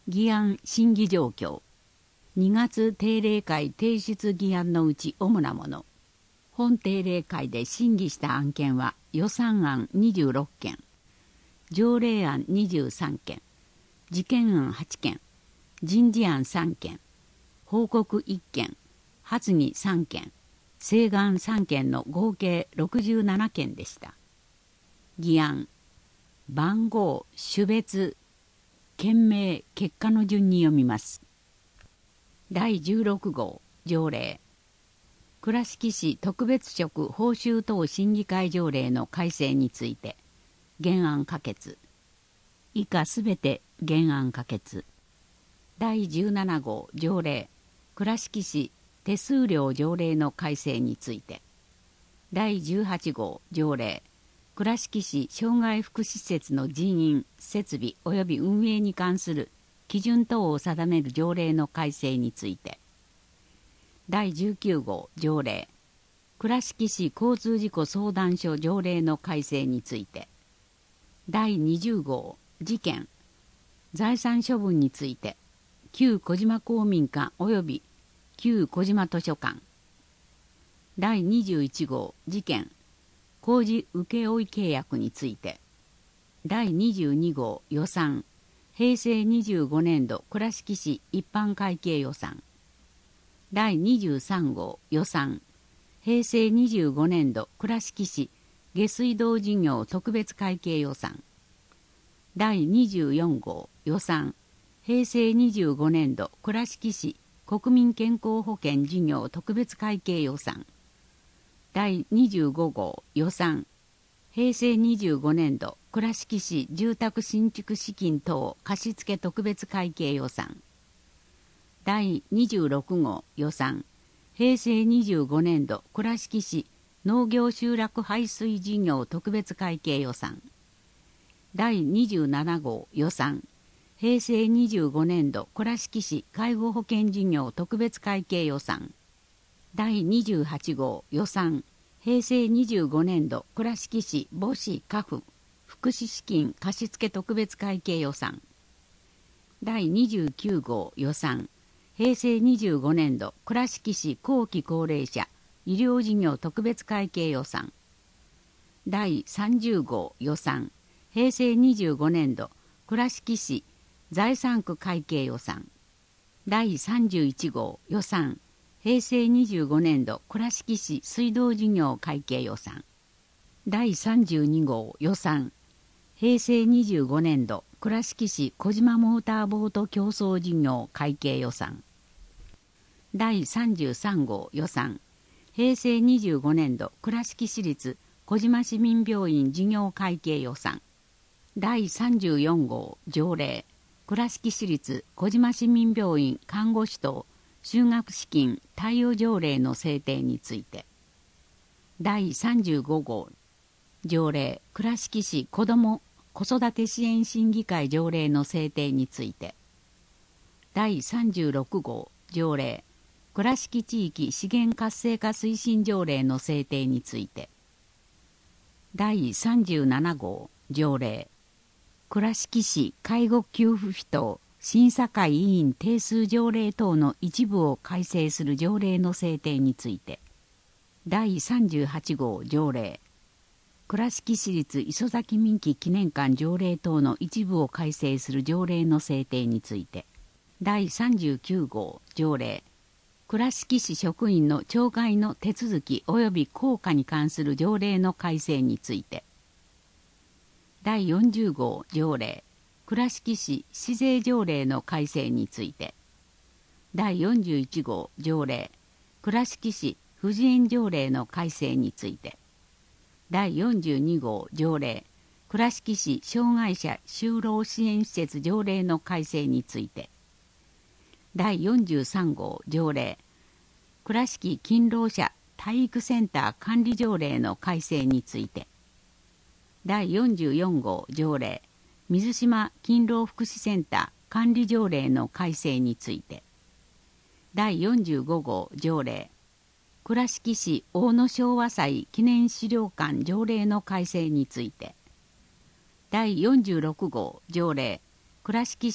議案審議状況。2月定例会提出議案のうち主なもの。本定例会で審議した案件は予算案26件、条例案23件、事件案8件、人事案3件、報告1件、発議3件、請願3件の合計67件でした。議案、番号、種別、件名、結果の順に読みます。第16号条例、倉敷市特別職報酬等審議会条例の改正について原案可決。以下すべて原案可決。第17号条例、倉敷市手数料条例の改正について。第18号条例、倉敷市障害福祉施設の人員、設備及び運営に関する基準等を定める条例の改正について。第19号条例、倉敷市交通事故相談所条例の改正について。第20号事件、財産処分について、旧小島公民館及び旧小島図書館。第21号事件、工事請負契約について。第22号予算、平成25年度倉敷市一般会計予算。第23号予算、平成25年度倉敷市下水道事業特別会計予算。第24号予算、平成25年度倉敷市国民健康保険事業特別会計予算。第25号予算、平成25年度倉敷市住宅新築資金等貸付特別会計予算。第26号予算、平成25年度倉敷市農業集落排水事業特別会計予算。第27号予算、平成25年度倉敷市介護保険事業特別会計予算。第28号予算、平成25年度倉敷市母子家父福祉資金貸付特別会計予算。第29号予算、平成25年度倉敷市後期高齢者医療事業特別会計予算。第30号予算、平成25年度倉敷市財産区会計予算。第31号予算、平成25年度倉敷市水道事業会計予算。第32号予算、平成25年度倉敷市小島モーターボート競争事業会計予算。第33号予算、平成25年度倉敷市立小島市民病院事業会計予算。第34号条例、倉敷市立小島市民病院看護師等就学資金貸与条例の制定について。第35号条例、倉敷市子ども子育て支援審議会条例の制定について。第36号条例、倉敷地域資源活性化推進条例の制定について。第37号条例、倉敷市介護給付費等審査会委員定数条例等の一部を改正する条例の制定について。第38号条例、倉敷市立磯崎民記記念館条例等の一部を改正する条例の制定について。第39号条例、倉敷市職員の懲戒の手続き及び効果に関する条例の改正について。第40号条例、倉敷市市税条例の改正について。第41号条例、倉敷市婦人園条例の改正について。第42号条例、倉敷市障害者就労支援施設条例の改正について。第43号条例、倉敷勤労者体育センター管理条例の改正について。第44号条例、水島勤労福祉センター管理条例の改正について。第45号条例、倉敷市大野昭和祭記念資料館条例の改正について。第46号条例、倉敷市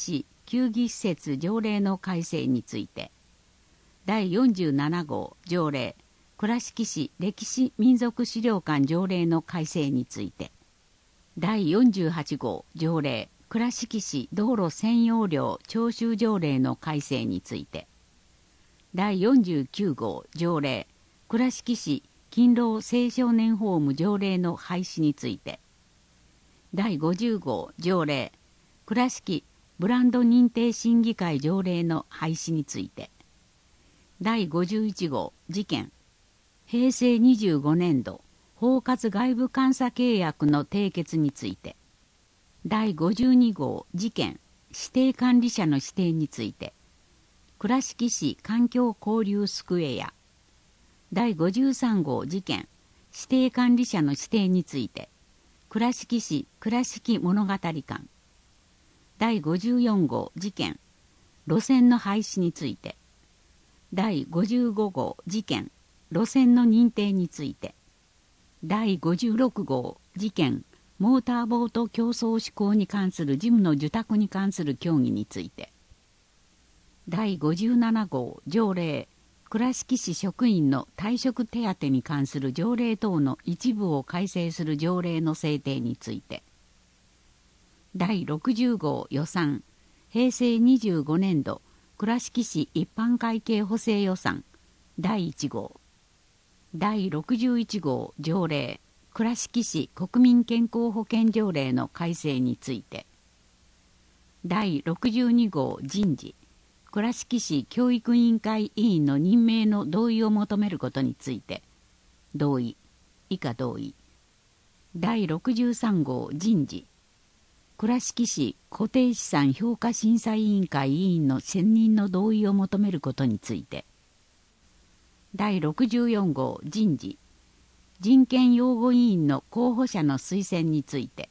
球技施設条例の改正について、第47号条例倉敷市歴史民俗資料館条例の改正について、第48号条例倉敷市道路占用料徴収条例の改正について、第49号条例倉敷市勤労青少年ホーム条例の廃止について、第50号条例倉敷ブランド認定審議会条例の廃止について、第51号事件平成25年度包括外部監査契約の締結について、第52号事件指定管理者の指定について、倉敷市環境交流スクエア、第53号事件指定管理者の指定について、倉敷市倉敷物語館、第54号事件路線の廃止について、第55号事件路線の認定について、第56号事件モーターボート競争施行に関する事務の受託に関する協議について、第57号条例倉敷市職員の退職手当に関する条例等の一部を改正する条例の制定について、第60号予算平成25年度倉敷市一般会計補正予算第1号、第61号条例倉敷市国民健康保険条例の改正について、第62号人事倉敷市教育委員会委員の任命の同意を求めることについて、同意、以下同意。第63号人事倉敷市固定資産評価審査委員会委員の選任の同意を求めることについて、第64号人事人権擁護委員の候補者の推薦について、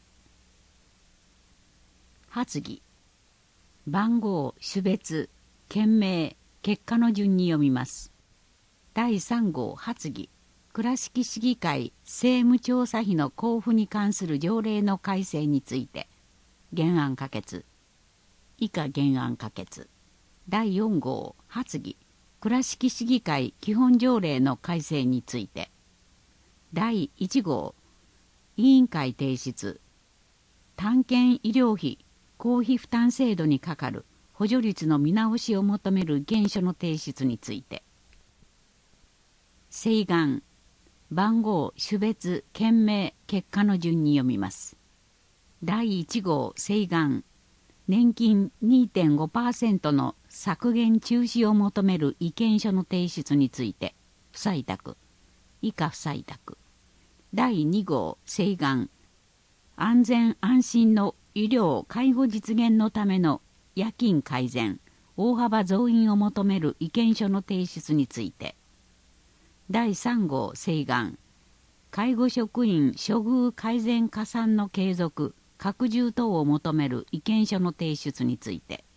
発議番号種別件名結果の順に読みます。第3号発議倉敷市議会政務調査費の交付に関する条例の改正について、原案可決、以下原案可決。第4号発議倉敷市議会基本条例の改正について、第1号委員会提出単件医療費公費負担制度にかかる補助率の見直しを求める原書の提出について、請願番号種別件名結果の順に読みます。第1号請願年金 2.5% の削減中止を求める意見書の提出について不採択、以下不採択。第2号請願安全安心の医療介護実現のための夜勤改善大幅増員を求める意見書の提出について、第3号請願介護職員処遇改善加算の継続拡充等を求める意見書の提出について、